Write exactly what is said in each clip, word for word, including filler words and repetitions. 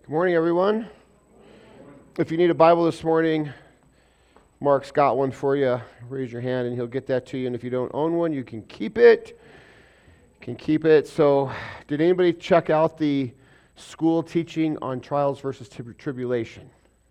Good morning, everyone. If you need a Bible this morning, Mark's got one for you. Raise your hand and he'll get that to you. And if you don't own one, you can keep it. You can keep it. So, did anybody check out the school teaching on trials versus tri- tribulation?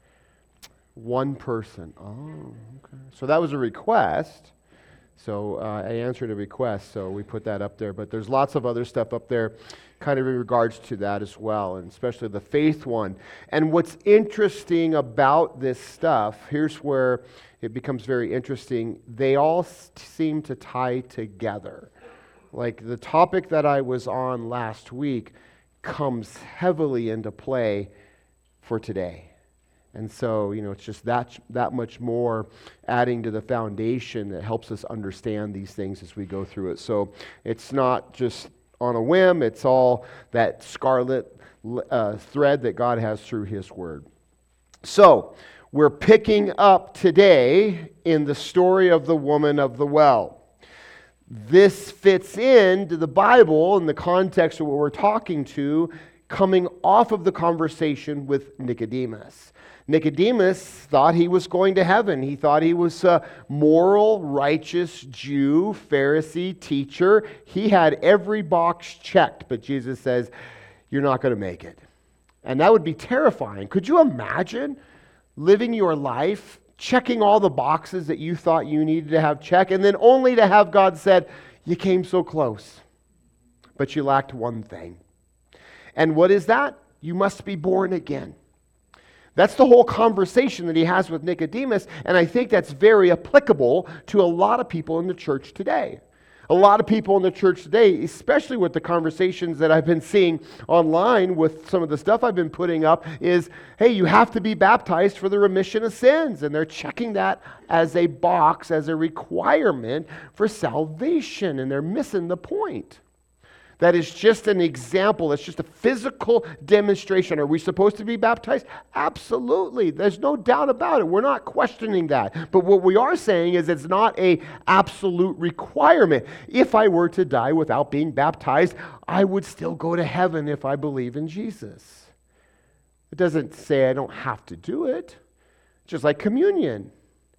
One person. Oh, okay. So that was a request. So uh, I answered a request, so we put that up there. But there's lots of other stuff up there kind of in regards to that as well, and especially the faith one. And what's interesting about this stuff, here's where it becomes very interesting. They all s- seem to tie together. Like the topic that I was on last week comes heavily into play for today. And so, you know, it's just that that much more adding to the foundation that helps us understand these things as we go through it. So it's not just on a whim, it's all that scarlet uh, thread that God has through His Word. So we're picking up today in the story of the woman of the well. This fits into the Bible in the context of what we're talking to, coming off of the conversation with Nicodemus. Nicodemus thought he was going to heaven. He thought he was a moral, righteous Jew, Pharisee, teacher. He had every box checked, but Jesus says, you're not going to make it. And that would be terrifying. Could you imagine living your life, checking all the boxes that you thought you needed to have checked, and then only to have God said, you came so close, but you lacked one thing. And what is that? You must be born again. That's the whole conversation that he has with Nicodemus, and I think that's very applicable to a lot of people in the church today. A lot of people in the church today, especially with the conversations that I've been seeing online with some of the stuff I've been putting up, is, hey, you have to be baptized for the remission of sins, and they're checking that as a box, as a requirement for salvation, and they're missing the point. That is just an example. It's just a physical demonstration. Are we supposed to be baptized? Absolutely. There's no doubt about it. We're not questioning that. But what we are saying is it's not an absolute requirement. If I were to die without being baptized, I would still go to heaven if I believe in Jesus. It doesn't say I don't have to do it. Just like communion.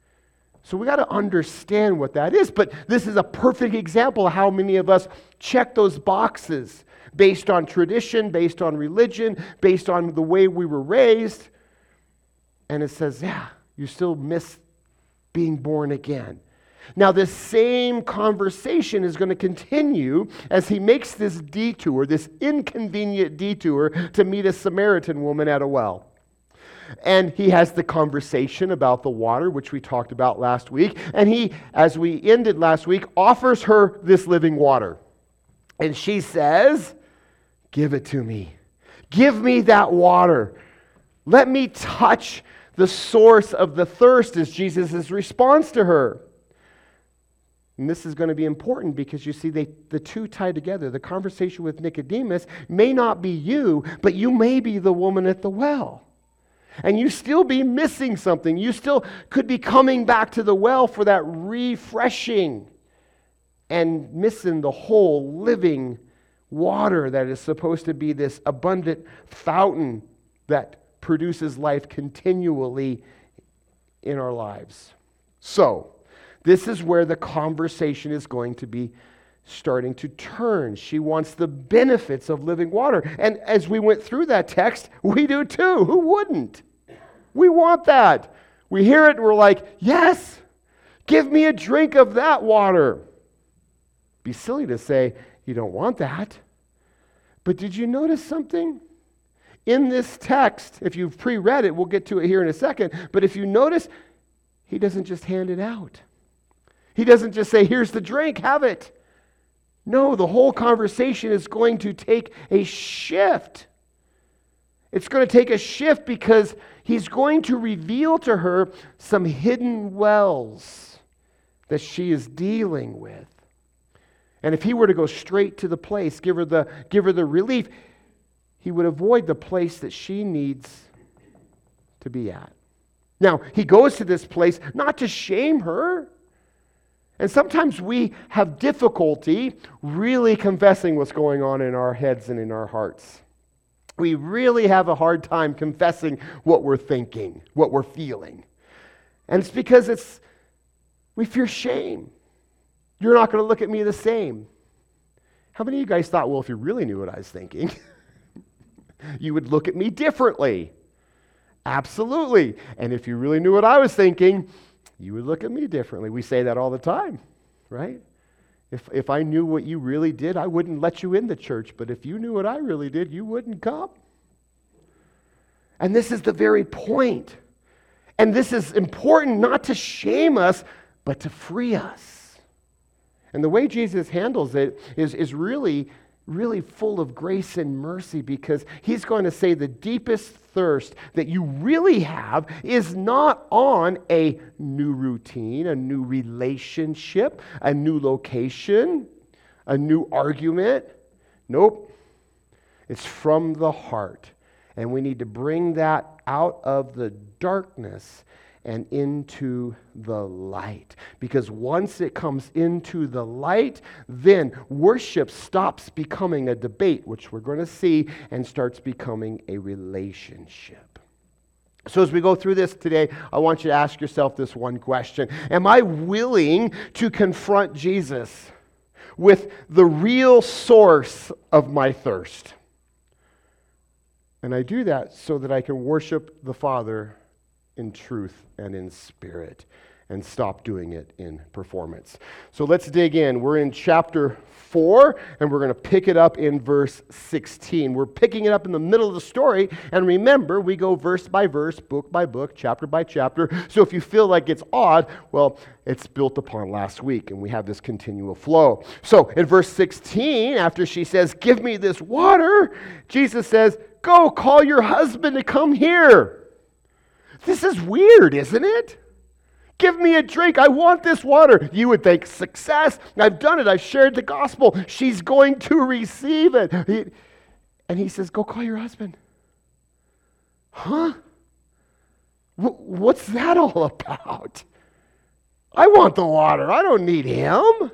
So we got to understand what that is. But this is a perfect example of how many of us check those boxes based on tradition, based on religion, based on the way we were raised. And it says, yeah, you still miss being born again. Now, this same conversation is going to continue as he makes this detour, this inconvenient detour to meet a Samaritan woman at a well. And he has the conversation about the water, which we talked about last week. And he, as we ended last week, offers her this living water. And she says, give it to me. Give me that water. Let me touch the source of the thirst, is Jesus' response to her. And this is going to be important because you see, they, the two tie together. The conversation with Nicodemus may not be you, but you may be the woman at the well. And you still be missing something. You still could be coming back to the well for that refreshing and missing the whole living water that is supposed to be this abundant fountain that produces life continually in our lives. So, this is where the conversation is going to be starting to turn. She wants the benefits of living water. And as we went through that text, we do too. Who wouldn't? We want that. We hear it and we're like, yes, give me a drink of that water. Be silly to say you don't want that. But did you notice something? In this text, if you've pre-read it, we'll get to it here in a second, but if you notice, he doesn't just hand it out. He doesn't just say, here's the drink, have it. No, the whole conversation is going to take a shift. It's going to take a shift because he's going to reveal to her some hidden wells that she is dealing with. And if he were to go straight to the place, give her the, give her the relief, he would avoid the place that she needs to be at. Now, he goes to this place not to shame her. And sometimes we have difficulty really confessing what's going on in our heads and in our hearts. We really have a hard time confessing what we're thinking, what we're feeling. And it's because it's we fear shame. You're not going to look at me the same. How many of you guys thought, well, if you really knew what I was thinking, you would look at me differently? Absolutely. And if you really knew what I was thinking, you would look at me differently. We say that all the time, right? If if I knew what you really did, I wouldn't let you in the church. But if you knew what I really did, you wouldn't come. And this is the very point. And this is important not to shame us, but to free us. And the way Jesus handles it is, is really, really full of grace and mercy, because he's going to say the deepest thirst that you really have is not on a new routine, a new relationship, a new location, a new argument. Nope. It's from the heart. And we need to bring that out of the darkness and into the light. Because once it comes into the light, then worship stops becoming a debate, which we're going to see, and starts becoming a relationship. So as we go through this today, I want you to ask yourself this one question. Am I willing to confront Jesus with the real source of my thirst? And I do that so that I can worship the Father in truth and in spirit, and stop doing it in performance. So let's dig in. We're in chapter four, and we're going to pick it up in verse sixteen. We're picking it up in the middle of the story, and remember, we go verse by verse, book by book, chapter by chapter. So if you feel like it's odd, well, it's built upon last week, and we have this continual flow. So in verse sixteen, after she says, "Give me this water," Jesus says, "Go call your husband to come here." This is weird, isn't it? Give me a drink. I want this water. You would think, success. I've done it. I've shared the gospel. She's going to receive it. He, and he says, go call your husband. Huh? W- what's that all about? I want the water. I don't need him.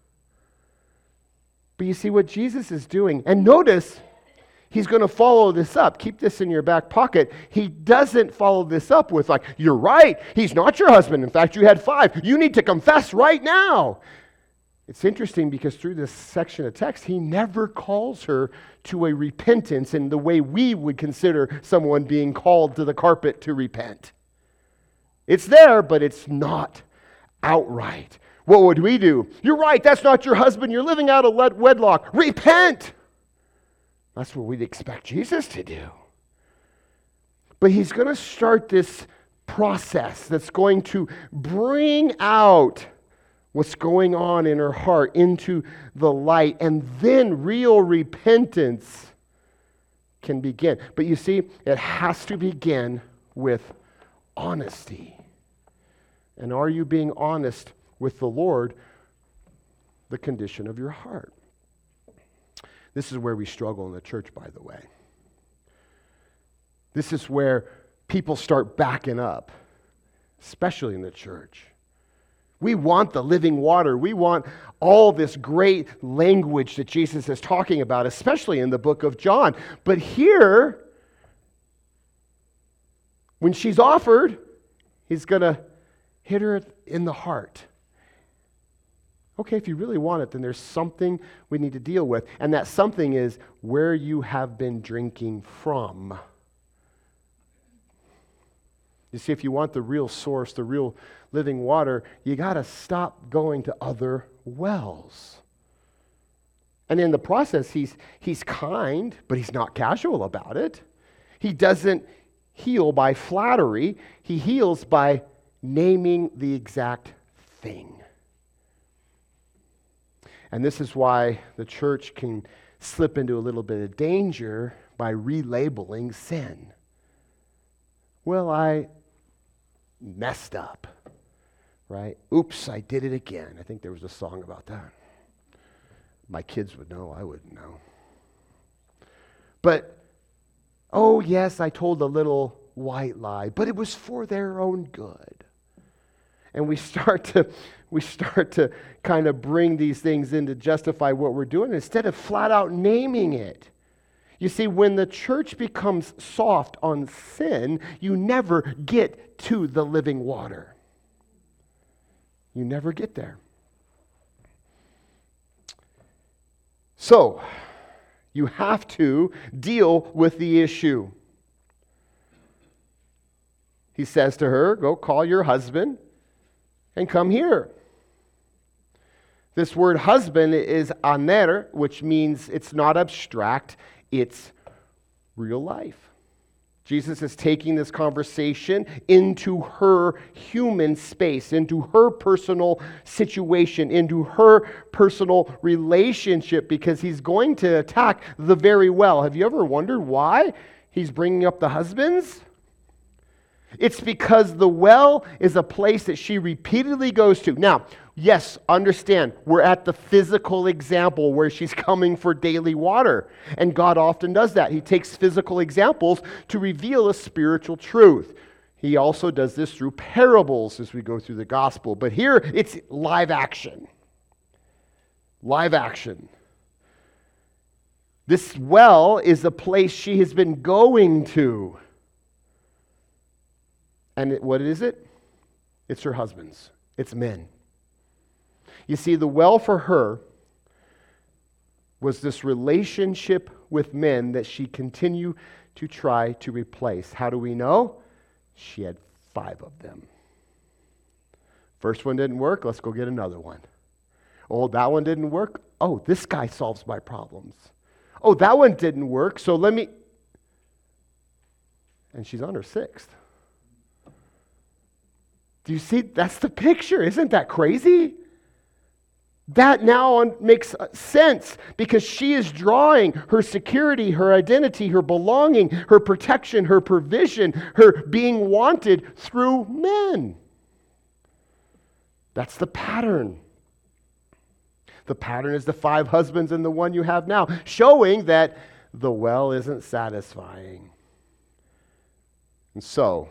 But you see what Jesus is doing. And notice, he's going to follow this up. Keep this in your back pocket. He doesn't follow this up with like, you're right, he's not your husband. In fact, you had five. You need to confess right now. It's interesting because through this section of text, he never calls her to a repentance in the way we would consider someone being called to the carpet to repent. It's there, but it's not outright. What would we do? You're right, that's not your husband. You're living out of wedlock. Repent! That's what we'd expect Jesus to do. But he's going to start this process that's going to bring out what's going on in her heart into the light, and then real repentance can begin. But you see, it has to begin with honesty. And are you being honest with the Lord, the condition of your heart? This is where we struggle in the church, by the way. This is where people start backing up, especially in the church. We want the living water. We want all this great language that Jesus is talking about, especially in the book of John. But here, when she's offered, he's going to hit her in the heart. Okay, if you really want it, then there's something we need to deal with. And that something is where you have been drinking from. You see, if you want the real source, the real living water, you got to stop going to other wells. And in the process, he's, he's kind, but he's not casual about it. He doesn't heal by flattery. He heals by naming the exact thing. And this is why the church can slip into a little bit of danger by relabeling sin. Well, I messed up, right? Oops, I did it again. I think there was a song about that. My kids would know, I wouldn't know. But, oh yes, I told a little white lie, but it was for their own good. And we start to we start to kind of bring these things in to justify what we're doing instead of flat out naming it. You see, when the church becomes soft on sin, you never get to the living water. You never get there. So, you have to deal with the issue. He says to her, go call your husband and come here. This word husband is aner, which means it's not abstract, it's real life. Jesus is taking this conversation into her human space, into her personal situation, into her personal relationship, because he's going to attack the very well. Have you ever wondered why he's bringing up the husbands? It's because the well is a place that she repeatedly goes to. Now, yes, understand, we're at the physical example where she's coming for daily water. And God often does that. He takes physical examples to reveal a spiritual truth. He also does this through parables as we go through the gospel. But here, it's live action. Live action. This well is a place she has been going to. And it, what is it? It's her husbands. It's men. You see, the well for her was this relationship with men that she continued to try to replace. How do we know? She had five of them. First one didn't work, let's go get another one. Oh, that one didn't work? Oh, this guy solves my problems. Oh, that one didn't work, so let me... And she's on her sixth. Do you see? That's the picture. Isn't that crazy? That now makes sense because she is drawing her security, her identity, her belonging, her protection, her provision, her being wanted through men. That's the pattern. The pattern is the five husbands and the one you have now, showing that the well isn't satisfying. And so,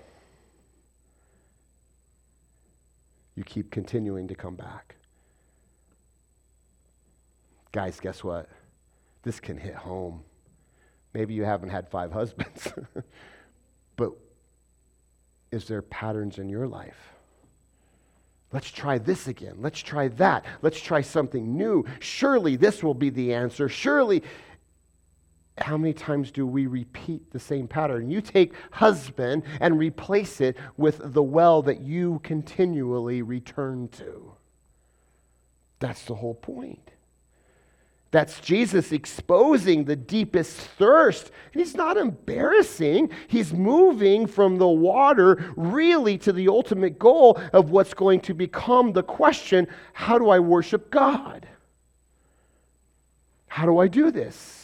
you keep continuing to come back. Guys, guess what? This can hit home. Maybe you haven't had five husbands, but is there patterns in your life? Let's try this again. Let's try that. Let's try something new. Surely this will be the answer. Surely. How many times do we repeat the same pattern? You take husband and replace it with the well that you continually return to. That's the whole point. That's Jesus exposing the deepest thirst. And he's not embarrassing. He's moving from the water really to the ultimate goal of what's going to become the question, how do I worship God? How do I do this?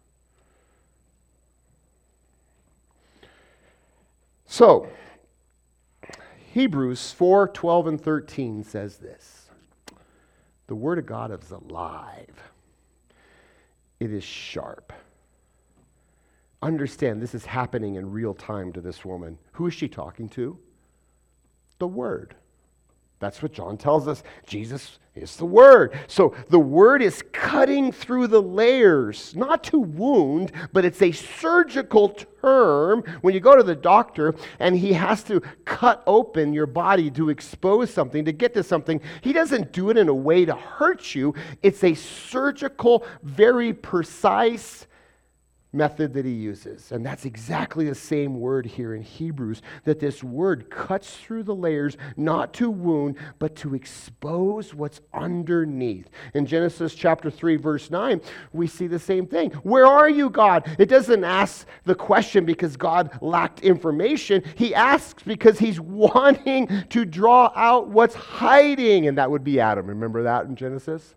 So, Hebrews four, twelve, and thirteen says this. The Word of God is alive. It is sharp. Understand, this is happening in real time to this woman. Who is she talking to? The Word. That's what John tells us. Jesus is the Word. So the Word is cutting through the layers, not to wound, but it's a surgical term. When you go to the doctor and he has to cut open your body to expose something, to get to something, he doesn't do it in a way to hurt you. It's a surgical, very precise method that he uses. And that's exactly the same word here in Hebrews, that this word cuts through the layers, not to wound, but to expose what's underneath. In Genesis chapter three, verse nine, we see the same thing. Where are you, God? It doesn't ask the question because God lacked information. He asks because he's wanting to draw out what's hiding, and that would be Adam. Remember that in Genesis?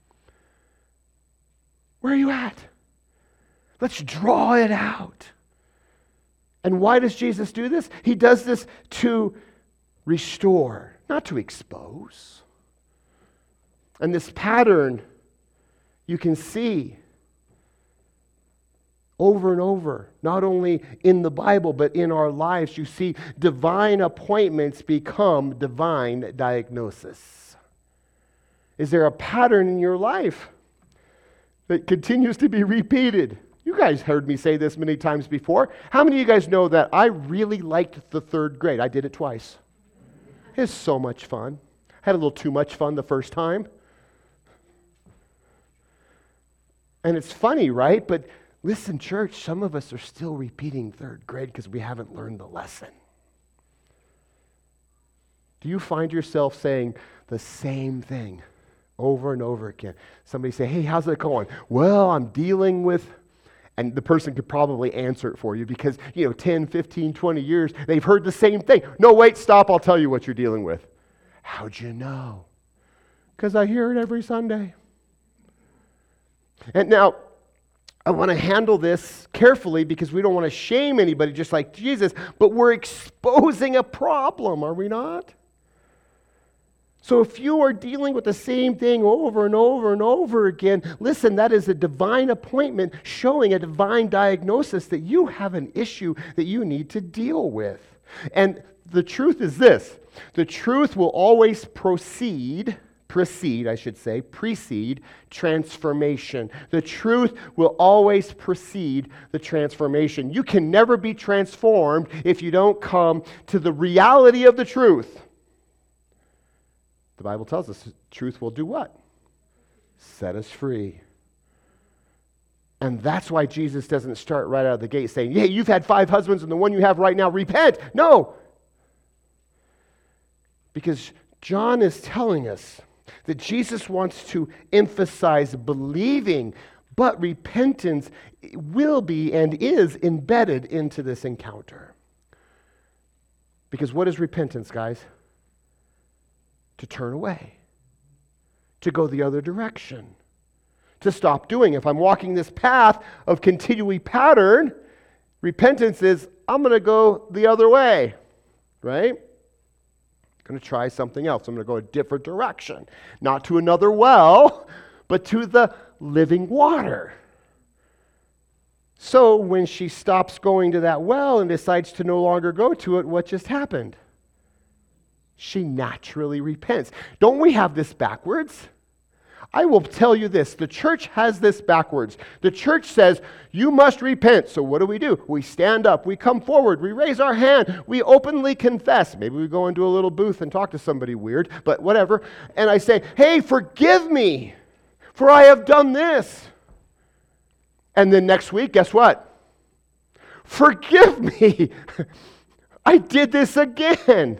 Where are you at? Let's draw it out. And why does Jesus do this? He does this to restore, not to expose. And this pattern you can see over and over, not only in the Bible, but in our lives. You see divine appointments become divine diagnosis. Is there a pattern in your life that continues to be repeated? You guys heard me say this many times before. How many of you guys know that I really liked the third grade? I did it twice. It's so much fun. Had a little too much fun the first time. And it's funny, right? But listen, church, some of us are still repeating third grade because we haven't learned the lesson. Do you find yourself saying the same thing over and over again? Somebody say, hey, how's it going? Well, I'm dealing with... And the person could probably answer it for you because, you know, ten, fifteen, twenty years, they've heard the same thing. No, wait, stop, I'll tell you what you're dealing with. How'd you know? Because I hear it every Sunday. And now, I want to handle this carefully because we don't want to shame anybody just like Jesus, but we're exposing a problem, are we not? So if you are dealing with the same thing over and over and over again, listen, that is a divine appointment showing a divine diagnosis that you have an issue that you need to deal with. And the truth is this, the truth will always proceed, precede, I should say, precede transformation. The truth will always precede the transformation. You can never be transformed if you don't come to the reality of the truth. The Bible tells us truth will do what? Set us free. And that's why Jesus doesn't start right out of the gate saying, hey, you've had five husbands and the one you have right now, repent. No. Because John is telling us that Jesus wants to emphasize believing, but repentance will be and is embedded into this encounter. Because what is repentance, guys? To turn away, to go the other direction, to stop doing. If I'm walking this path of continuing pattern, repentance is, I'm going to go the other way, right? I'm going to try something else. I'm going to go a different direction, not to another well, but to the living water. So when she stops going to that well and decides to no longer go to it, what just happened? She naturally repents. Don't we have this backwards? I will tell you this. The church has this backwards. The church says, you must repent. So what do we do? We stand up. We come forward. We raise our hand. We openly confess. Maybe we go into a little booth and talk to somebody weird, but whatever. And I say, hey, forgive me, for I have done this. And then next week, guess what? Forgive me. I did this again.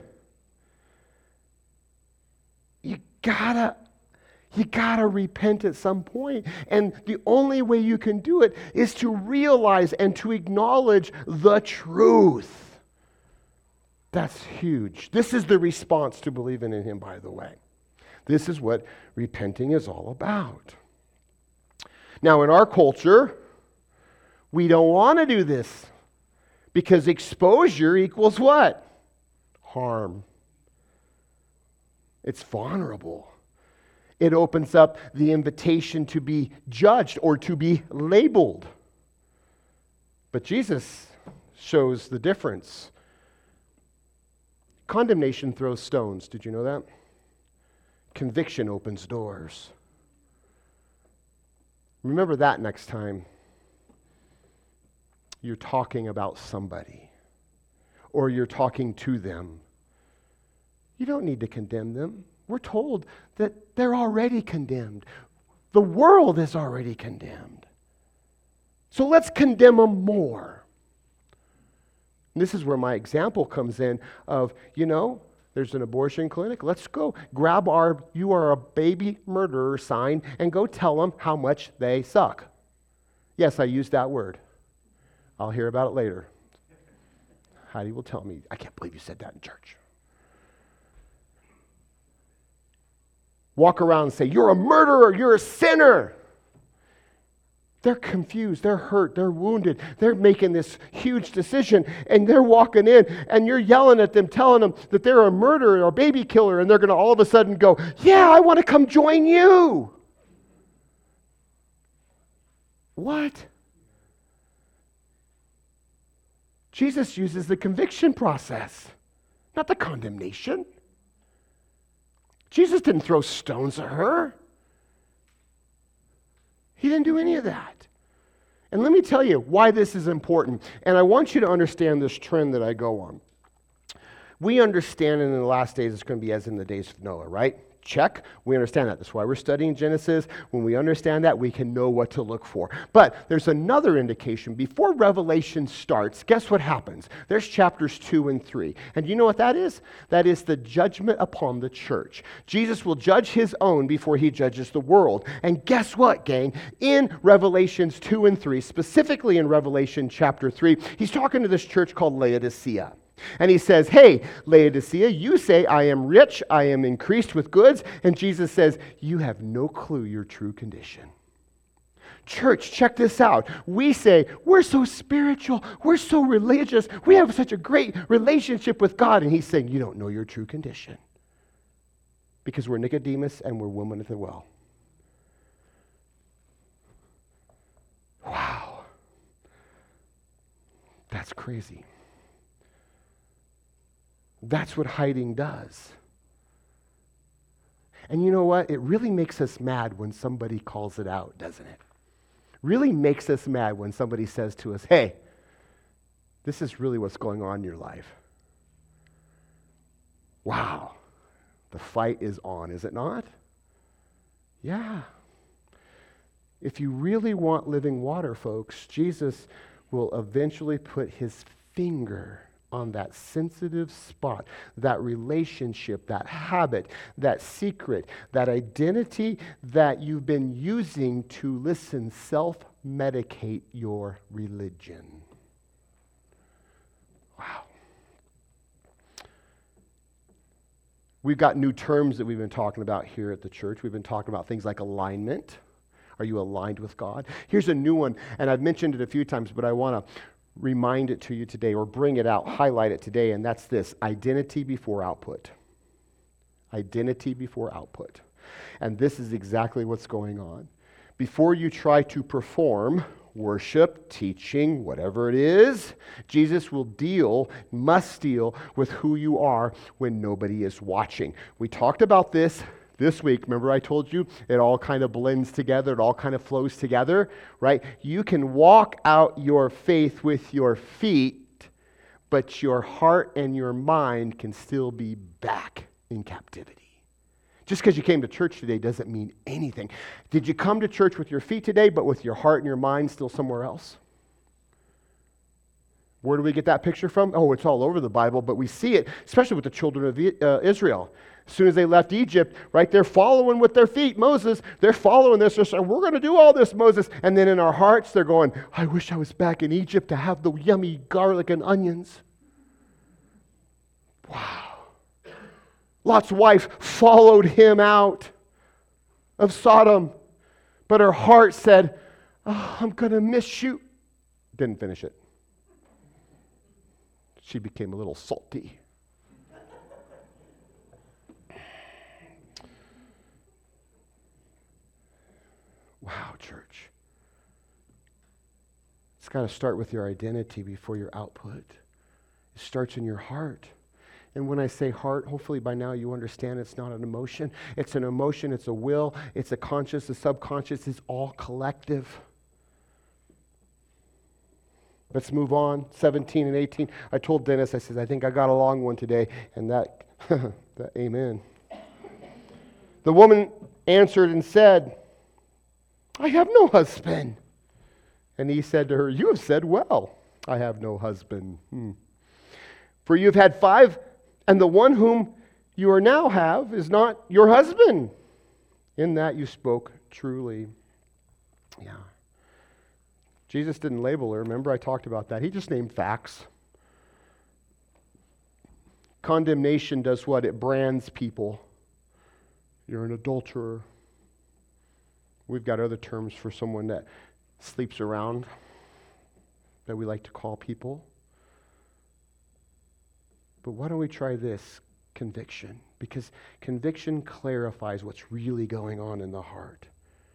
You gotta, you gotta repent at some point. And the only way you can do it is to realize and to acknowledge the truth. That's huge. This is the response to believing in Him, by the way. This is what repenting is all about. Now, in our culture, we don't want to do this because exposure equals what? Harm. It's vulnerable. It opens up the invitation to be judged or to be labeled. But Jesus shows the difference. Condemnation throws stones. Did you know that? Conviction opens doors. Remember that next time you're talking about somebody or you're talking to them. You don't need to condemn them. We're told that they're already condemned. The world is already condemned. So let's condemn them more. And this is where my example comes in of, you know, there's an abortion clinic. Let's go grab our "you are a baby murderer" sign and go tell them how much they suck. Yes, I used that word. I'll hear about it later. Heidi will tell me, I can't believe you said that in church. Walk around and say, you're a murderer, you're a sinner. They're confused, they're hurt, they're wounded. They're making this huge decision, and they're walking in, and you're yelling at them, telling them that they're a murderer or a baby killer, and they're going to all of a sudden go, yeah, I want to come join you. What? Jesus uses the conviction process, not the condemnation. Jesus didn't throw stones at her. He didn't do any of that. And let me tell you why this is important. And I want you to understand this trend that I go on. We understand in the last days it's going to be as in the days of Noah, right? Check. We understand that. That's why we're studying Genesis. When we understand that, we can know what to look for. But there's another indication. Before Revelation starts, guess what happens? There's chapters two and three. And you know what that is? That is the judgment upon the church. Jesus will judge his own before he judges the world. And guess what, gang? In Revelations two and three, specifically in Revelation chapter three, he's talking to this church called Laodicea. And he says, hey, Laodicea, you say, I am rich, I am increased with goods. And Jesus says, you have no clue your true condition. Church, check this out. We say, we're so spiritual, we're so religious, we have such a great relationship with God. And he's saying, you don't know your true condition. Because we're Nicodemus and we're women at the well. Wow. That's crazy. That's what hiding does. And you know what? It really makes us mad when somebody calls it out, doesn't it? Really makes us mad when somebody says to us, hey, this is really what's going on in your life. Wow. The fight is on, is it not? Yeah. If you really want living water, folks, Jesus will eventually put his finger on that sensitive spot, that relationship, that habit, that secret, that identity that you've been using to, listen, self-medicate your religion. Wow. We've got new terms that we've been talking about here at the church. We've been talking about things like alignment. Are you aligned with God? Here's a new one, and I've mentioned it a few times, but I want to remind it to you today, or bring it out, highlight it today, and that's this: identity before output. Identity before output. And this is exactly what's going on. Before you try to perform worship, teaching, whatever it is, Jesus will deal, must deal with who you are when nobody is watching. We talked about this this week. Remember I told you it all kind of blends together, it all kind of flows together, right? You can walk out your faith with your feet, but your heart and your mind can still be back in captivity. Just because you came to church today doesn't mean anything. Did you come to church with your feet today, but with your heart and your mind still somewhere else? Where do we get that picture from? Oh, it's all over the Bible, but we see it, especially with the children of uh, Israel. As soon as they left Egypt, right, they're following with their feet, Moses. They're following this. They're saying, we're going to do all this, Moses. And then in our hearts, they're going, I wish I was back in Egypt to have the yummy garlic and onions. Wow. Lot's wife followed him out of Sodom, but her heart said, oh, I'm going to miss you. Didn't finish it. She became a little salty. Wow, church. It's got to start with your identity before your output. It starts in your heart. And when I say heart, hopefully by now you understand it's not an emotion. It's an emotion, it's a will, it's a conscious, a subconscious, it's all collective. Let's move on, seventeen and eighteen. I told Dennis, I said, I think I got a long one today, and that, that amen. The woman answered and said, I have no husband. And he said to her, you have said well, I have no husband. Hmm. For you have had five, and the one whom you are now have is not your husband. In that you spoke truly. Yeah. Jesus didn't label her. Remember I talked about that. He just named facts. Condemnation does what? It brands people. You're an adulterer. We've got other terms for someone that sleeps around that we like to call people. But why don't we try this? Conviction. Because conviction clarifies what's really going on in the heart.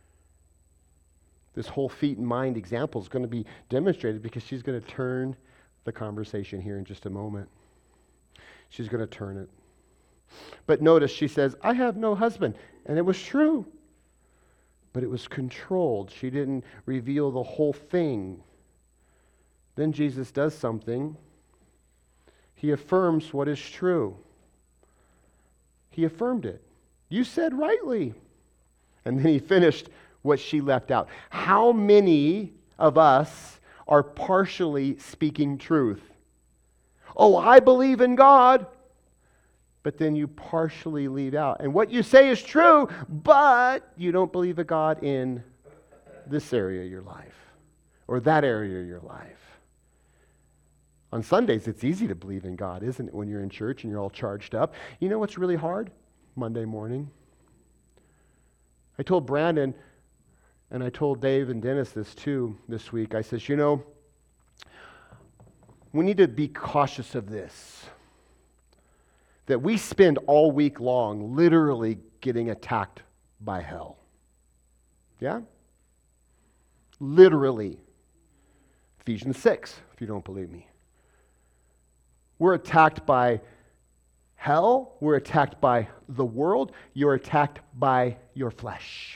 This whole feet and mind example is going to be demonstrated because she's going to turn the conversation here in just a moment. She's going to turn it. But notice she says, I have no husband. And it was true. but it was controlled. She didn't reveal the whole thing. Then Jesus does something. He affirms what is true. He affirmed it. You said rightly. And then he finished what she left out. How many of us are partially speaking truth? Oh, I believe in God. But then you partially leave out. And what you say is true, but you don't believe a God in this area of your life or that area of your life. On Sundays, it's easy to believe in God, isn't it, when you're in church and you're all charged up? You know what's really hard? Monday morning. I told Brandon, and I told Dave and Dennis this too this week. I says, you know, we need to be cautious of this. That we spend all week long literally getting attacked by hell. Yeah? Literally. Ephesians six, if you don't believe me. We're attacked by hell. We're attacked by the world. You're attacked by your flesh.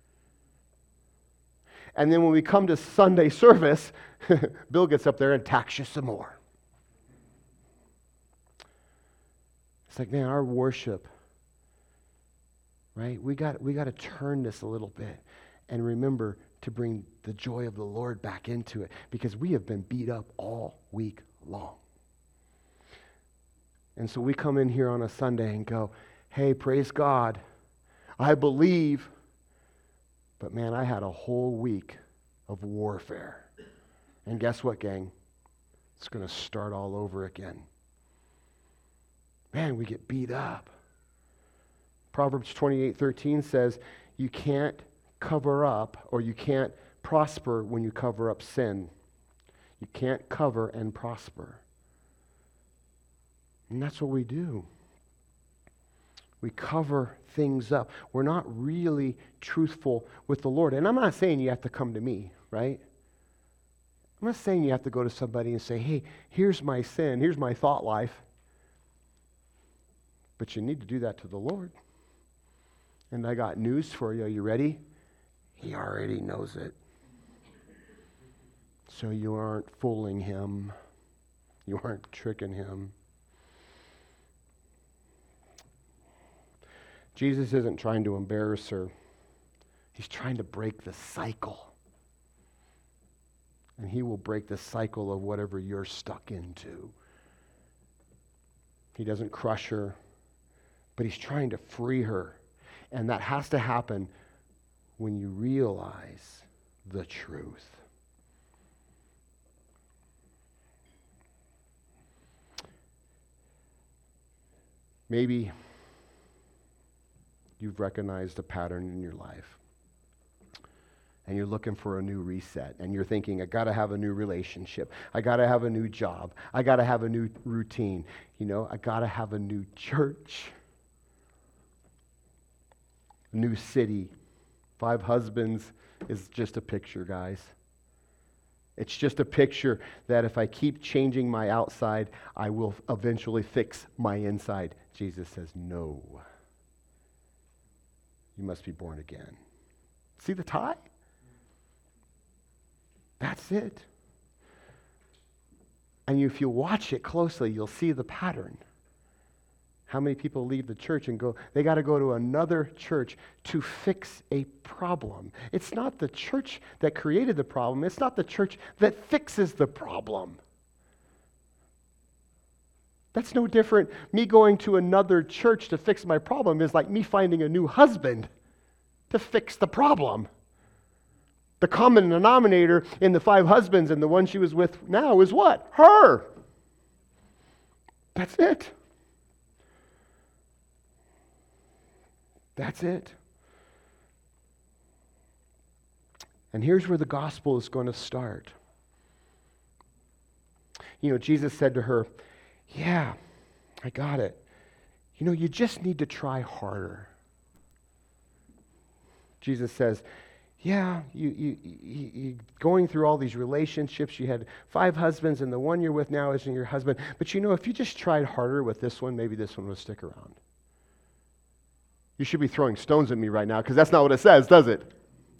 And then when we come to Sunday service, Bill gets up there and attacks you some more. It's like, man, our worship, right? We got we got to turn this a little bit and remember to bring the joy of the Lord back into it, because we have been beat up all week long. And so we come in here on a Sunday and go, hey, praise God, I believe, but man, I had a whole week of warfare. And guess what, gang? It's going to start all over again. Man, we get beat up. Proverbs twenty-eight thirteen says, you can't cover up, or you can't prosper when you cover up sin. You can't cover and prosper. And that's what we do. We cover things up. We're not really truthful with the Lord. And I'm not saying you have to come to me, right? I'm not saying you have to go to somebody and say, hey, here's my sin, here's my thought life. But you need to do that to the Lord. And I got news for you. Are you ready? He already knows it. So you aren't fooling him. You aren't tricking him. Jesus isn't trying to embarrass her. He's trying to break the cycle. And he will break the cycle of whatever you're stuck into. He doesn't crush her, but he's trying to free her. And that has to happen when you realize the truth. Maybe you've recognized a pattern in your life, and you're looking for a new reset, and you're thinking, I got to have a new relationship. I got to have a new job. I got to have a new routine. You know, I got to have a new church. A new city. Five husbands is just a picture, guys. It's just a picture that if I keep changing my outside, I will eventually fix my inside. Jesus says, no. You must be born again. See the tie? That's it. And if you watch it closely, you'll see the pattern. How many people leave the church and go, they got to go to another church to fix a problem? It's not the church that created the problem. It's not the church that fixes the problem. That's no different. Me going to another church to fix my problem is like me finding a new husband to fix the problem. The common denominator in the five husbands and the one she was with now is what? Her. That's it. That's it. And here's where the gospel is going to start. You know, Jesus said to her, yeah, I got it. You know, you just need to try harder. Jesus says, yeah, you, you, you, you going through all these relationships, you had five husbands and the one you're with now isn't your husband. But you know, if you just tried harder with this one, maybe this one would stick around. You should be throwing stones at me right now because that's not what it says, does it?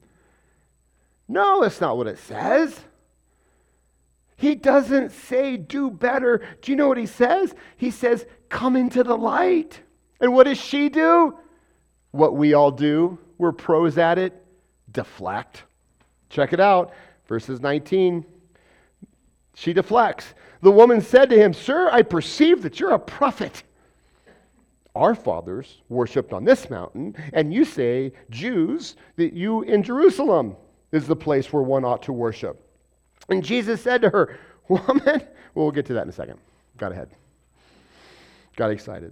No, that's not what it says. He doesn't say do better. Do you know what he says? He says, come into the light. And what does she do? What we all do. We're pros at it. Deflect. Check it out. Verses nineteen. She deflects. The woman said to him, Sir, I perceive that you're a prophet. Our fathers worshipped on this mountain, and you say, Jews, that you in Jerusalem is the place where one ought to worship. And Jesus said to her, Woman, well, we'll get to that in a second. Got ahead. Got excited.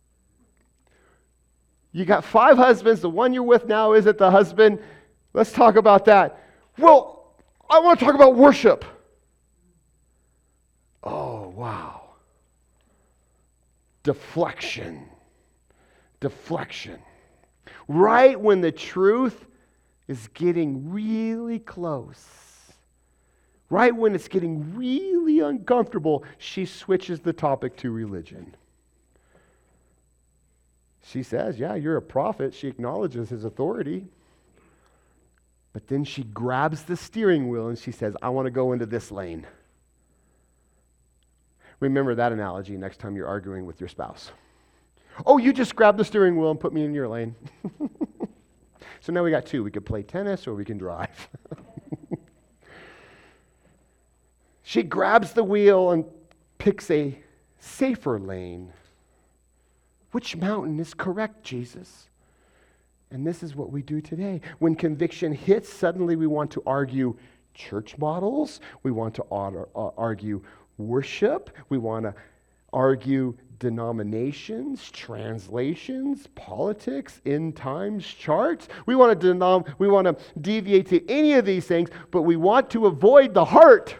You got five husbands. The one you're with now isn't the husband. Let's talk about that. Well, I want to talk about worship. Oh, wow. Deflection. Deflection. Right when the truth is getting really close, right when it's getting really uncomfortable, she switches the topic to religion. She says, yeah, you're a prophet. She acknowledges his authority. But then she grabs the steering wheel and she says, I want to go into this lane. Remember that analogy next time you're arguing with your spouse. Oh, you just grabbed the steering wheel and put me in your lane. So now we got two. We could play tennis or we can drive. She grabs the wheel and picks a safer lane. Which mountain is correct, Jesus? And this is what we do today. When conviction hits, suddenly we want to argue church models. We want to argue worship. We want to argue denominations, translations, politics, end times charts. We want to denom- we want to deviate to any of these things, but we want to avoid the heart.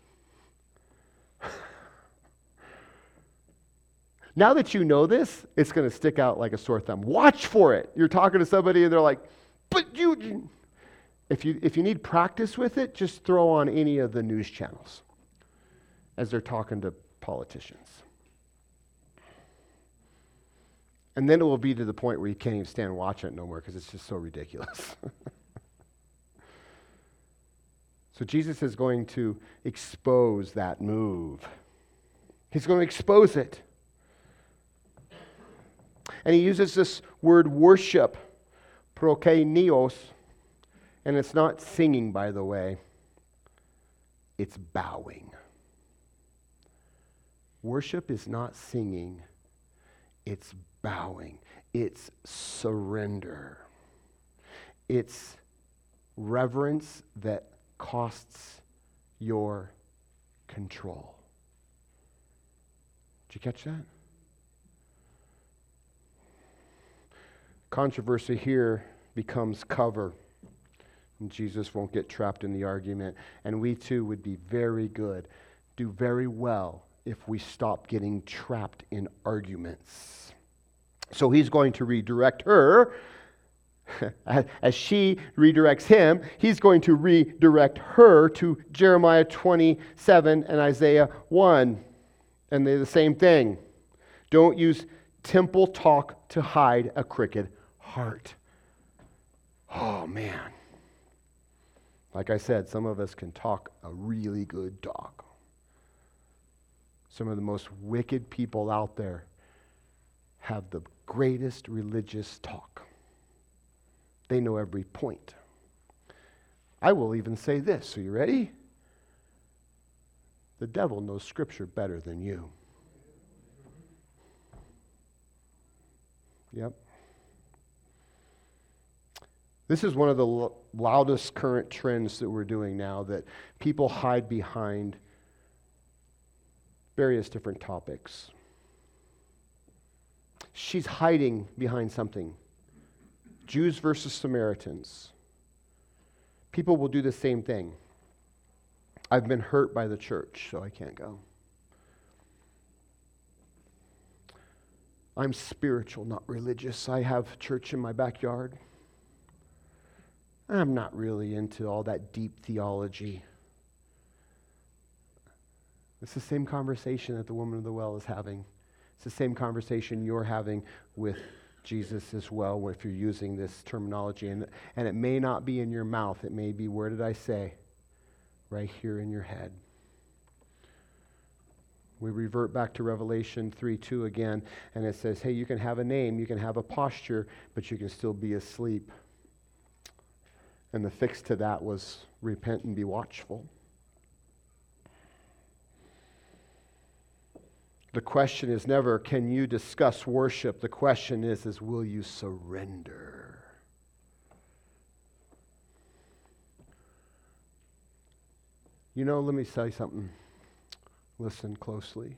Now that you know this, it's going to stick out like a sore thumb. Watch for it. You're talking to somebody and they're like, but you... If you if you need practice with it, just throw on any of the news channels as they're talking to politicians. And then it will be to the point where you can't even stand watching it no more because it's just so ridiculous. So Jesus is going to expose that move. He's going to expose it. And he uses this word worship, prokenios, and it's not singing, by the way. It's bowing. Worship is not singing. It's bowing. It's surrender. It's reverence that costs your control. Did you catch that? Controversy here becomes cover. And Jesus won't get trapped in the argument. And we too would be very good, do very well if we stop getting trapped in arguments. So he's going to redirect her. As she redirects him, he's going to redirect her to Jeremiah twenty-seven and Isaiah one. And they're the same thing. Don't use temple talk to hide a crooked heart. Oh, man. Like I said, some of us can talk a really good talk. Some of the most wicked people out there have the greatest religious talk. They know every point. I will even say this. Are you ready? The devil knows Scripture better than you. Yep. This is one of the lo- loudest current trends that we're doing now, that people hide behind various different topics. She's hiding behind something. Jews versus Samaritans. People will do the same thing. I've been hurt by the church, so I can't go. I'm spiritual, not religious. I have church in my backyard. I'm not really into all that deep theology. It's the same conversation that the woman of the well is having. It's the same conversation you're having with Jesus as well if you're using this terminology. And, and it may not be in your mouth. It may be, where did I say? Right here in your head. We revert back to Revelation three two again, and it says, hey, you can have a name, you can have a posture, but you can still be asleep. And the fix to that was repent and be watchful. The question is never, can you discuss worship? The question is, is will you surrender? You know, let me say something. Listen closely.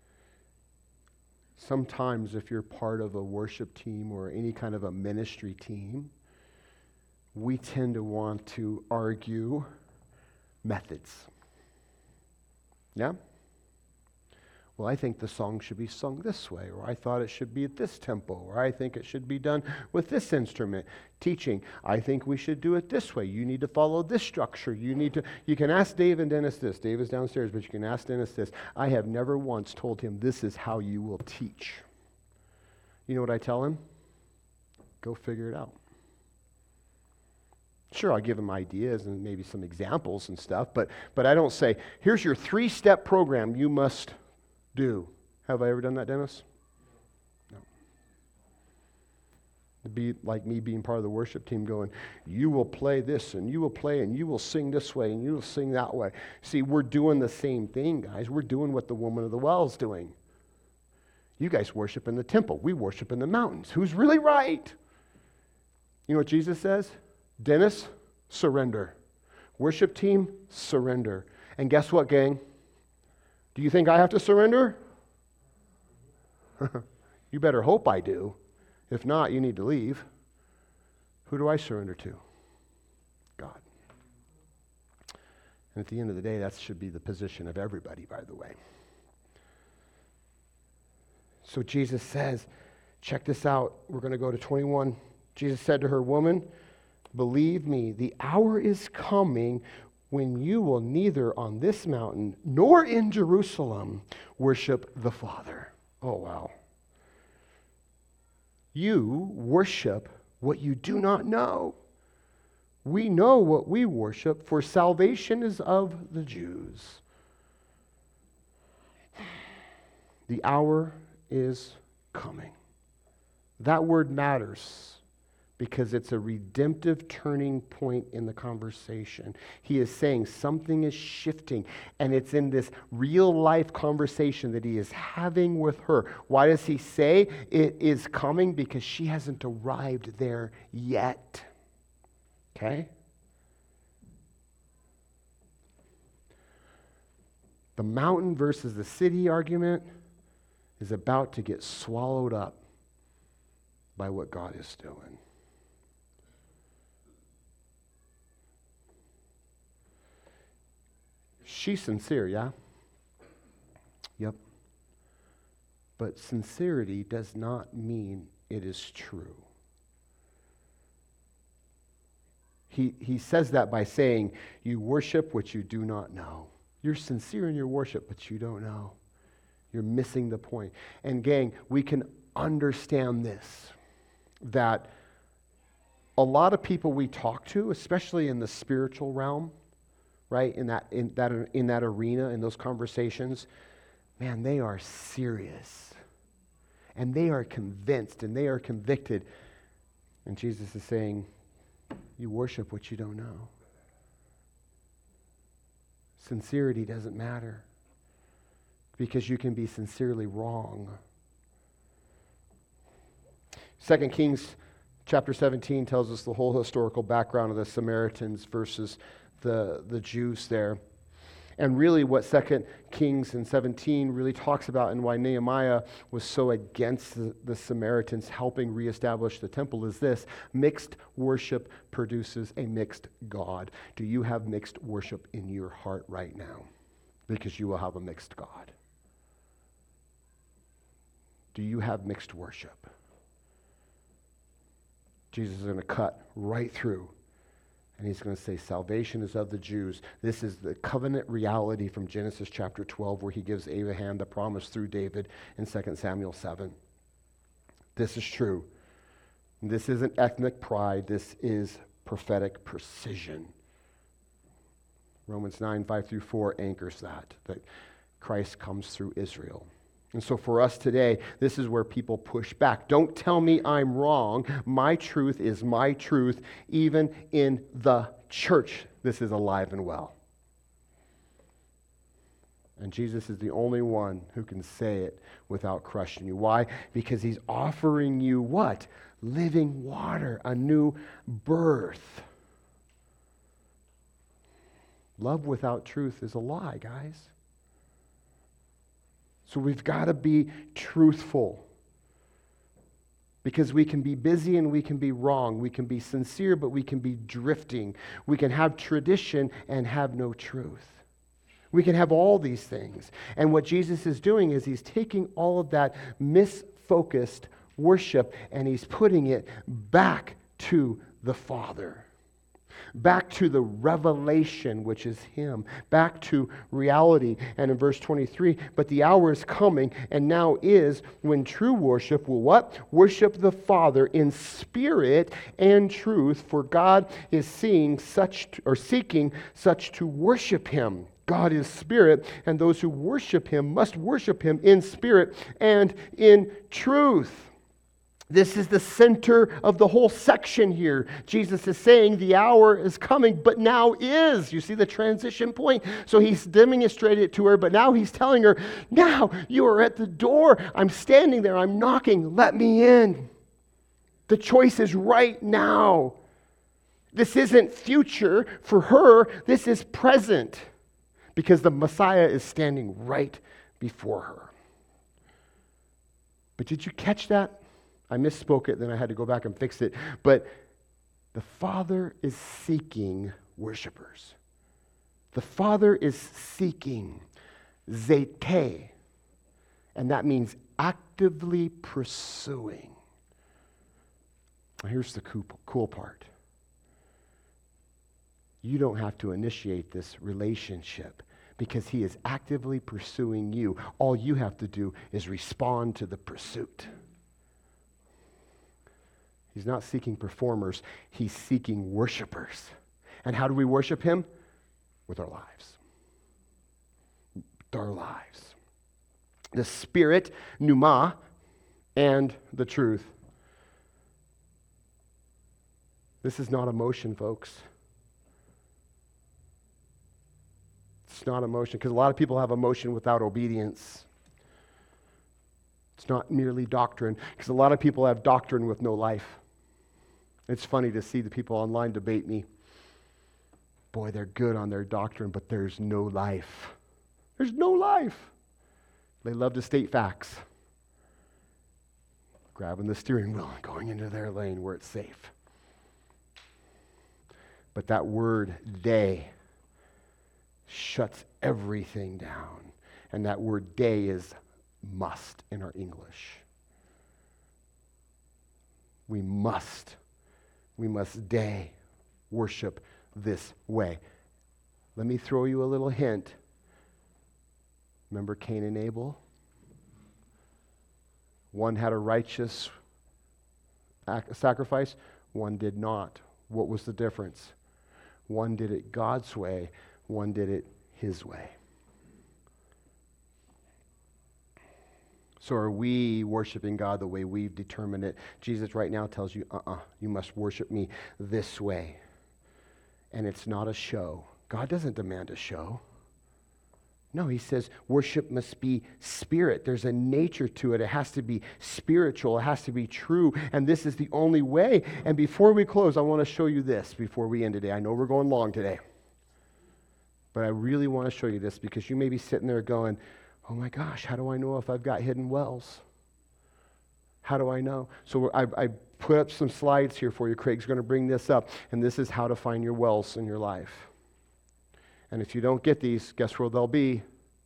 Sometimes if you're part of a worship team or any kind of a ministry team, we tend to want to argue methods. Yeah? Well, I think the song should be sung this way, or I thought it should be at this tempo, or I think it should be done with this instrument. Teaching, I think we should do it this way. You need to follow this structure. You need to, you can ask Dave and Dennis this. Dave is downstairs, but you can ask Dennis this. I have never once told him this is how you will teach. You know what I tell him? Go figure it out. Sure, I'll give him ideas and maybe some examples and stuff, but but I don't say, here's your three-step program you must do. Have I ever done that, Dennis? No. It'd be like me being part of the worship team going, you will play this and you will play and you will sing this way and you will sing that way. See, we're doing the same thing, guys. We're doing what the woman of the well is doing. You guys worship in the temple. We worship in the mountains. Who's really right? You know what Jesus says? Dennis, surrender. Worship team, surrender. And guess what, gang? Do you think I have to surrender? You better hope I do. If not, you need to leave. Who do I surrender to? God. And at the end of the day, that should be the position of everybody, by the way. So Jesus says, check this out. We're going to go to twenty-one. Jesus said to her, woman, believe me, the hour is coming when you will neither on this mountain nor in Jerusalem worship the Father. Oh, wow. You worship what you do not know. We know what we worship, for salvation is of the Jews. The hour is coming. That word matters, because it's a redemptive turning point in the conversation. He is saying something is shifting, and it's in this real life conversation that he is having with her. Why does he say it is coming? Because she hasn't arrived there yet. Okay? The mountain versus the city argument is about to get swallowed up by what God is doing. She's sincere, yeah? Yep. But sincerity does not mean it is true. He, he says that by saying, you worship what you do not know. You're sincere in your worship, but you don't know. You're missing the point. And gang, we can understand this, that a lot of people we talk to, especially in the spiritual realm, right, in that in that in that arena, in those conversations, man, they are serious. And they are convinced and they are convicted. And Jesus is saying, you worship what you don't know. Sincerity doesn't matter, because you can be sincerely wrong. Second Kings chapter seventeen tells us the whole historical background of the Samaritans versus the, the Jews there. And really what Second Kings and seventeen really talks about, and why Nehemiah was so against the, the Samaritans helping reestablish the temple, is this: mixed worship produces a mixed God. Do you have mixed worship in your heart right now? Because you will have a mixed God. Do you have mixed worship? Jesus is going to cut right through, and he's going to say, salvation is of the Jews. This is the covenant reality from Genesis chapter twelve, where he gives Abraham the promise through David in Second Samuel seven. This is true. This isn't ethnic pride. This is prophetic precision. Romans nine, five through four anchors that, that Christ comes through Israel. And so for us today, this is where people push back. Don't tell me I'm wrong. My truth is my truth. Even in the church, this is alive and well. And Jesus is the only one who can say it without crushing you. Why? Because he's offering you what? Living water, a new birth. Love without truth is a lie, guys. So we've got to be truthful. Because we can be busy and we can be wrong. We can be sincere, but we can be drifting. We can have tradition and have no truth. We can have all these things. And what Jesus is doing is he's taking all of that misfocused worship and he's putting it back to the Father. Back to the revelation, which is him. Back to reality. And in verse twenty-three, but the hour is coming and now is when true worship will what? Worship the Father in spirit and truth, for God is seeing such to, or seeking such to worship him. God is spirit, and those who worship him must worship him in spirit and in truth. This is the center of the whole section here. Jesus is saying the hour is coming, but now is. You see the transition point? So he's demonstrated it to her, but now he's telling her, now you are at the door. I'm standing there. I'm knocking. Let me in. The choice is right now. This isn't future for her. This is present because the Messiah is standing right before her. But did you catch that? I misspoke it, then I had to go back and fix it. But the Father is seeking worshipers. The Father is seeking zete, and that means actively pursuing. Here's the cool, cool part. You don't have to initiate this relationship because he is actively pursuing you. All you have to do is respond to the pursuit. He's not seeking performers. He's seeking worshipers. And how do we worship him? With our lives. With our lives. The Spirit, pneuma, and the truth. This is not emotion, folks. It's not emotion, because a lot of people have emotion without obedience. It's not merely doctrine, because a lot of people have doctrine with no life. It's funny to see the people online debate me. Boy, they're good on their doctrine, but there's no life. There's no life. They love to state facts. Grabbing the steering wheel and going into their lane where it's safe. But that word, they, shuts everything down. And that word day is must in our English. We must. We must day worship this way. Let me throw you a little hint. Remember Cain and Abel? One had a righteous sacrifice, one did not. What was the difference? One did it God's way, one did it his way. So are we worshiping God the way we've determined it? Jesus right now tells you, uh-uh, you must worship me this way. And it's not a show. God doesn't demand a show. No, he says worship must be spirit. There's a nature to it. It has to be spiritual. It has to be true. And this is the only way. And before we close, I want to show you this before we end today. I know we're going long today. But I really want to show you this because you may be sitting there going, oh my gosh, how do I know if I've got hidden wells? How do I know? So I, I put up some slides here for you. Craig's going to bring this up. And this is how to find your wells in your life. And if you don't get these, guess where they'll be?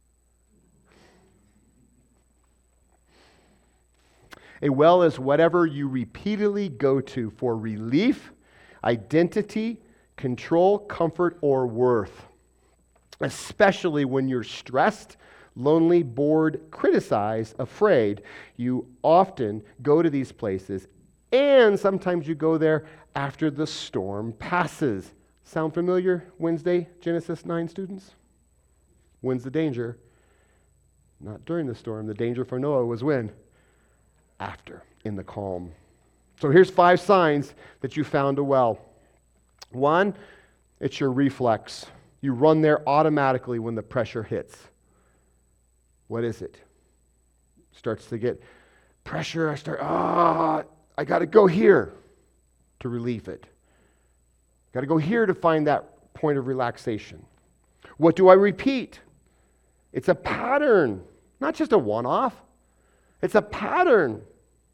A well is whatever you repeatedly go to for relief, identity, control, comfort, or worth. Especially when you're stressed, lonely, bored, criticized, afraid, you often go to these places And sometimes you go there after the storm passes. Sound familiar? Wednesday, Genesis nine students? When's the danger? Not during the storm. The danger for Noah was when? After, in the calm. So here's five signs that you found a well. One, it's your reflex. You run there automatically when the pressure hits. What is it? Starts to get pressure. I start, ah, I got to go here to relieve it. Got to go here to find that point of relaxation. What do I repeat? It's a pattern, not just a one-off. It's a pattern.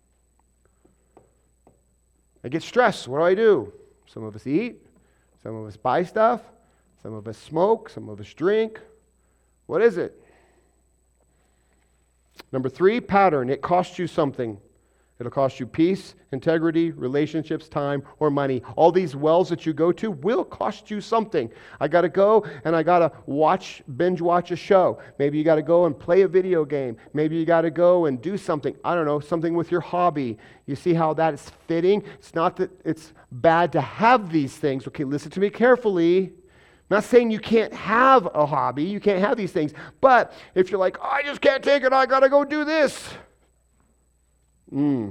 I get stressed. What do I do? Some of us eat. Some of us buy stuff. Some of us smoke. Some of us drink. What is it? Number three, pattern. It costs you something. It'll cost you peace, integrity, relationships, time, or money. All these wells that you go to will cost you something. I got to go and I got to watch, binge watch a show. Maybe you got to go and play a video game. Maybe you got to go and do something, I don't know, something with your hobby. You see how that is fitting? It's not that it's bad to have these things. Okay, listen to me carefully. I'm not saying you can't have a hobby. You can't have these things. But if you're like, oh, I just can't take it, I got to go do this. Mm.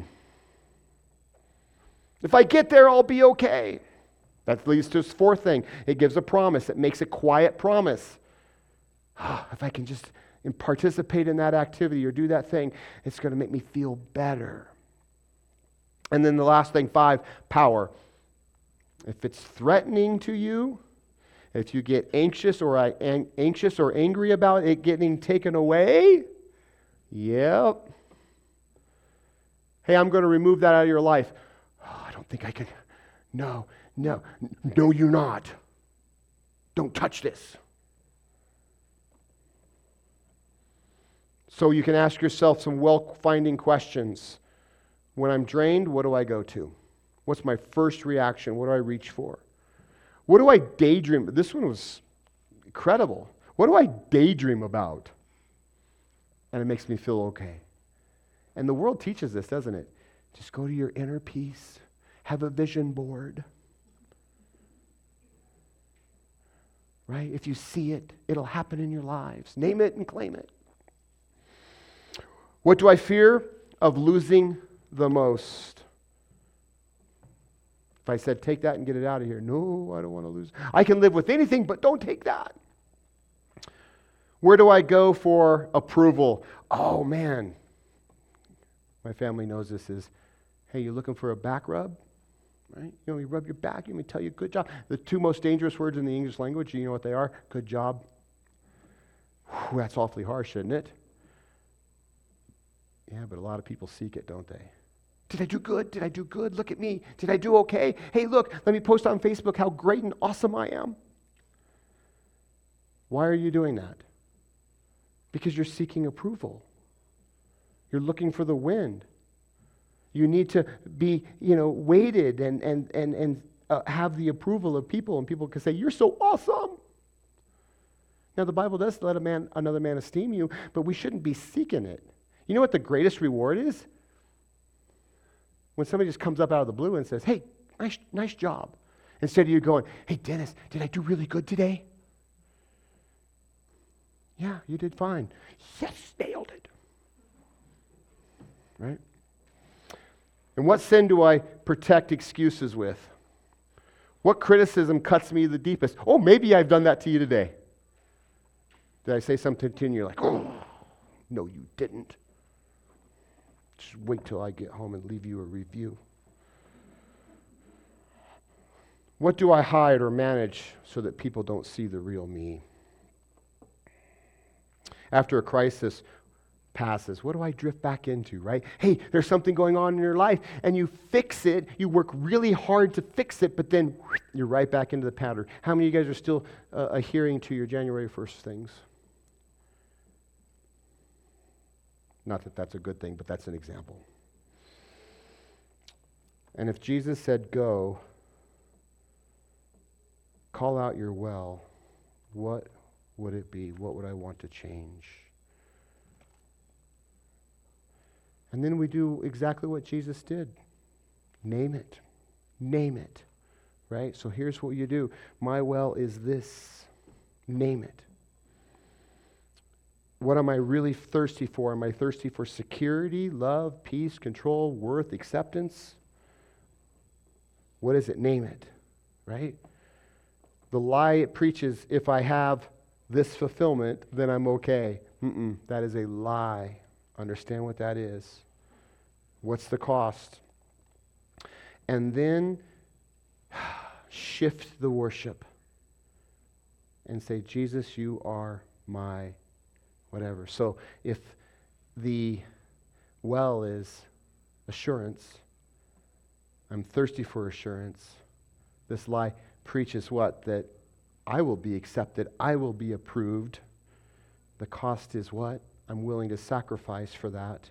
If I get there, I'll be okay. That leads to this fourth thing. It gives a promise. It makes a quiet promise. If I can just participate in that activity or do that thing, it's going to make me feel better. And then the last thing, five, power. If it's threatening to you, if you get anxious or anxious or angry about it getting taken away, yep. Hey, I'm going to remove that out of your life. Oh, I don't think I can. No, no, no, you're not. Don't touch this. So you can ask yourself some well-finding questions. When I'm drained, what do I go to? What's my first reaction? What do I reach for? What do I daydream? This one was incredible. What do I daydream about? And it makes me feel okay. And the world teaches this, doesn't it? Just go to your inner peace. Have a vision board. Right? If you see it, it'll happen in your lives. Name it and claim it. What do I fear of losing the most? If I said, take that and get it out of here. No, I don't want to lose. I can live with anything, but don't take that. Where do I go for approval? Oh, man. My family knows this is, hey, you looking for a back rub? Right? You know, you rub your back, you may tell you good job. The two most dangerous words in the English language, you know what they are? Good job. Whew, that's awfully harsh, isn't it? Yeah, but a lot of people seek it, don't they? Did I do good? Did I do good? Look at me. Did I do okay? Hey, look, let me post on Facebook how great and awesome I am. Why are you doing that? Because you're seeking approval. You're looking for the wind. You need to be, you know, weighted and and and and uh, have the approval of people, and people can say, "You're so awesome." Now, the Bible does let a man, another man, esteem you, but we shouldn't be seeking it. You know what the greatest reward is? When somebody just comes up out of the blue and says, "Hey, nice, nice job," instead of you going, "Hey, Dennis, did I do really good today?" Yeah, you did fine. Yes, nailed it. Right? And what sin do I protect excuses with? What criticism cuts me the deepest? Oh, maybe I've done that to you today. Did I say something to you and you're like, oh, no, you didn't. Just wait till I get home and leave you a review. What do I hide or manage so that people don't see the real me? After a crisis passes, what do I drift back into, right? Hey, there's something going on in your life, and you fix it, you work really hard to fix it, but then you're right back into the pattern. How many of you guys are still uh, adhering to your January first things? Not that that's a good thing, but that's an example. And if Jesus said, go, call out your well, what would it be? What would I want to change? And then we do exactly what Jesus did. Name it. Name it. Right? So here's what you do. My well is this. Name it. What am I really thirsty for? Am I thirsty for security, love, peace, control, worth, acceptance? What is it? Name it. Right? The lie it preaches, if I have this fulfillment, then I'm okay. Mm-mm, that is a lie. Understand what that is. What's the cost? And then shift the worship and say, Jesus, you are my whatever. So if the well is assurance, I'm thirsty for assurance, this lie preaches what? That I will be accepted, I will be approved. The cost is what? I'm willing to sacrifice for that.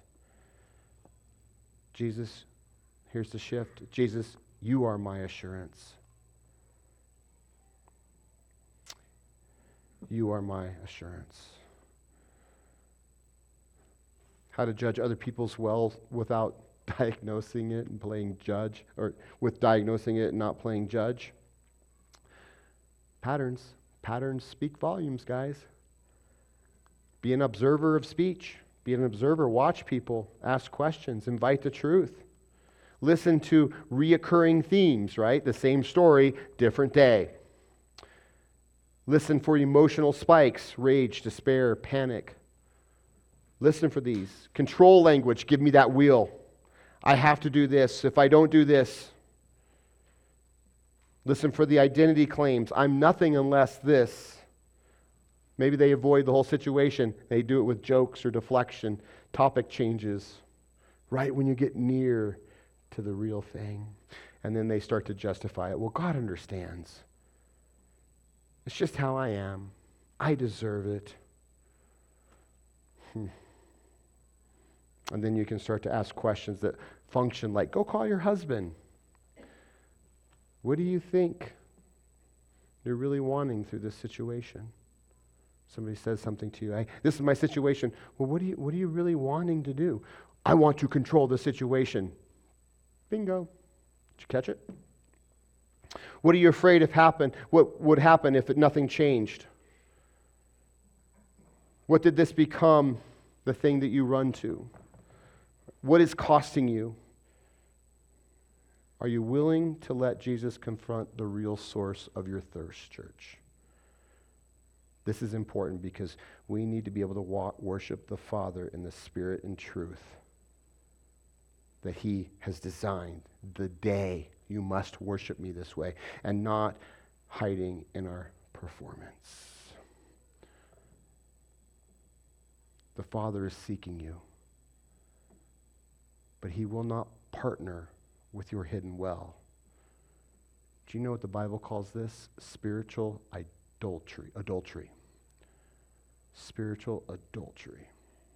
Jesus, here's the shift. Jesus, you are my assurance. You are my assurance. How to judge other people's well without diagnosing it and playing judge, or with diagnosing it and not playing judge. Patterns. Patterns speak volumes, guys. Be an observer of speech. Be an observer. Watch people. Ask questions. Invite the truth. Listen to reoccurring themes, right? The same story, different day. Listen for emotional spikes, rage, despair, panic. Listen for these. Control language. Give me that wheel. I have to do this. If I don't do this. Listen for the identity claims. I'm nothing unless this. Maybe they avoid the whole situation. They do it with jokes or deflection. Topic changes. Right when you get near to the real thing. And then they start to justify it. Well, God understands. It's just how I am. I deserve it. Hmm. And then you can start to ask questions that function like, go call your husband. What do you think you're really wanting through this situation? Somebody says something to you. Hey, this is my situation. Well, what do you what are you really wanting to do? I want to control the situation. Bingo. Did you catch it? What are you afraid of happen? What would happen if it, nothing changed? What did this become the thing that you run to? What is costing you? Are you willing to let Jesus confront the real source of your thirst, church? This is important because we need to be able to walk, worship the Father in the Spirit and truth that He has designed. The day you must worship me this way and not hiding in our performance. The Father is seeking you, but He will not partner with your hidden well. Do you know what the Bible calls this? Spiritual adultery. Adultery. Spiritual adultery.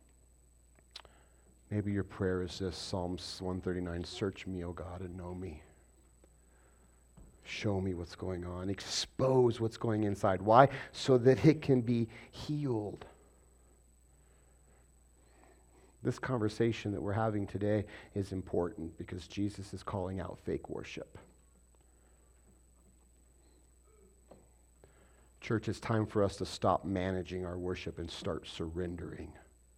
Maybe your prayer is this, Psalms one thirty-nine, search me, O God, and know me. Show me what's going on. Expose what's going inside. Why? So that it can be healed. This conversation that we're having today is important because Jesus is calling out fake worship. Church, it's time for us to stop managing our worship and start surrendering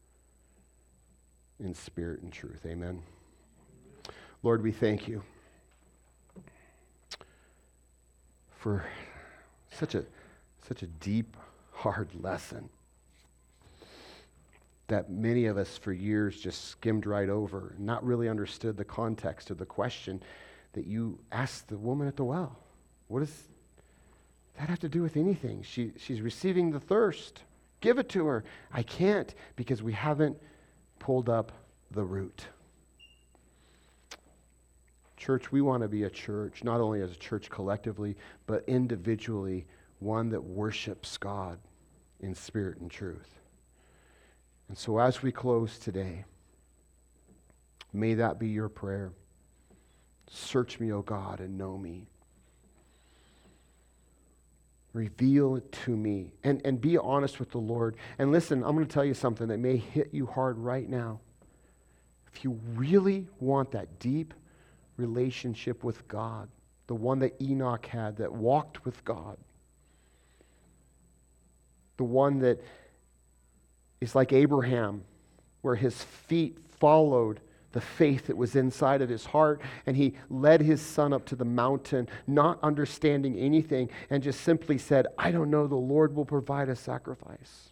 in spirit and truth. Amen. Lord, we thank you for such a such a deep, hard lesson that many of us for years just skimmed right over, not really understood the context of the question that you asked the woman at the well. What does that have to do with anything? She, she's receiving the thirst. Give it to her. I can't because we haven't pulled up the root. Church, we want to be a church, not only as a church collectively, but individually, one that worships God in spirit and truth. And so as we close today, may that be your prayer. Search me, O God, and know me. Reveal it to me. And, and be honest with the Lord. And listen, I'm going to tell you something that may hit you hard right now. If you really want that deep, relationship with God, the one that Enoch had, that walked with God, the one that is like Abraham, where his feet followed the faith that was inside of his heart, and he led his son up to the mountain, not understanding anything, and just simply said, I don't know, the Lord will provide a sacrifice.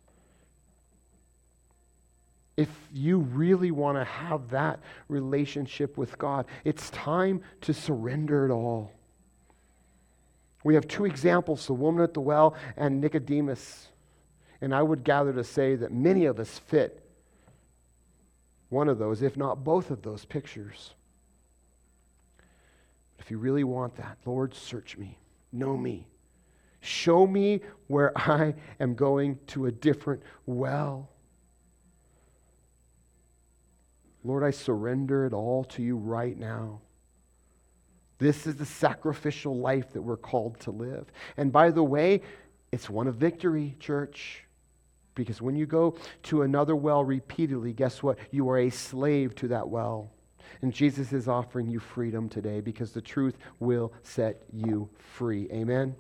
If you really want to have that relationship with God, it's time to surrender it all. We have two examples, the woman at the well and Nicodemus. And I would gather to say that many of us fit one of those, if not both of those pictures. If you really want that, Lord, search me, know me. Show me where I am going to a different well. Lord, I surrender it all to you right now. This is the sacrificial life that we're called to live. And by the way, it's one of victory, church. Because when you go to another well repeatedly, guess what? You are a slave to that well. And Jesus is offering you freedom today because the truth will set you free. Amen?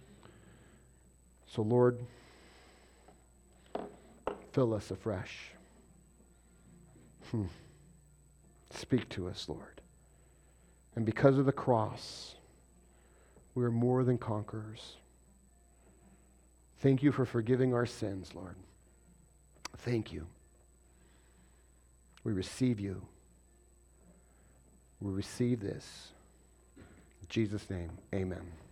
So Lord, fill us afresh. Hmm. Speak to us, Lord. And because of the cross, we are more than conquerors. Thank you for forgiving our sins, Lord. Thank you. We receive you. We receive this. In Jesus' name, amen.